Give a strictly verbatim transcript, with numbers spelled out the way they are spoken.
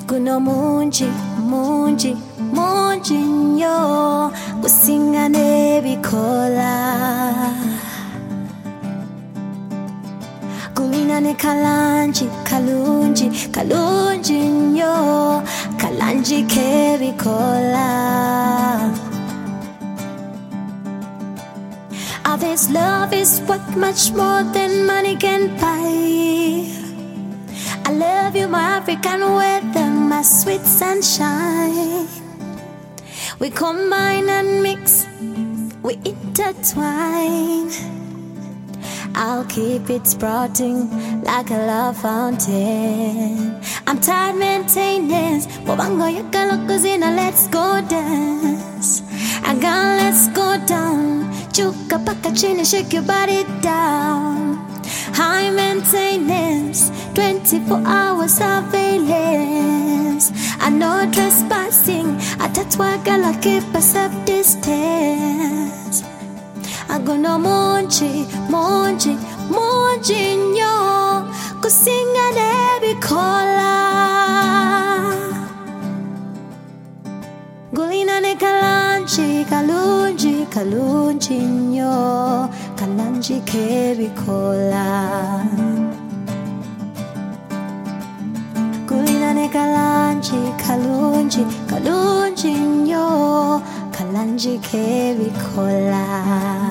kuno munji munji munji nyo kusinga nebikola kulina ne kalanji kalunji kalunji nyo kalanji kebikola. Ah, this love is worth much more than money can buy. I love you, my African weather, my sweet sunshine. We combine and mix, we intertwine. I'll keep it sprouting like a love fountain. I'm tired maintenance. Wabango yakalo kuzina, let's go dance. Again, let's go down. Chuka paka chini, shake your body down. High maintenance, twenty-four hour surveillance. I know trespassing, I that's why I gotta keep a safe distance. I go no monji, monji, monji nyo kusinga nebikola. Gulina ne kalanji, kalunji, kalunji nyo kalanji kebikola. Gulina ne kalanji, kalunji, kalunji nyo kalanji kebikola.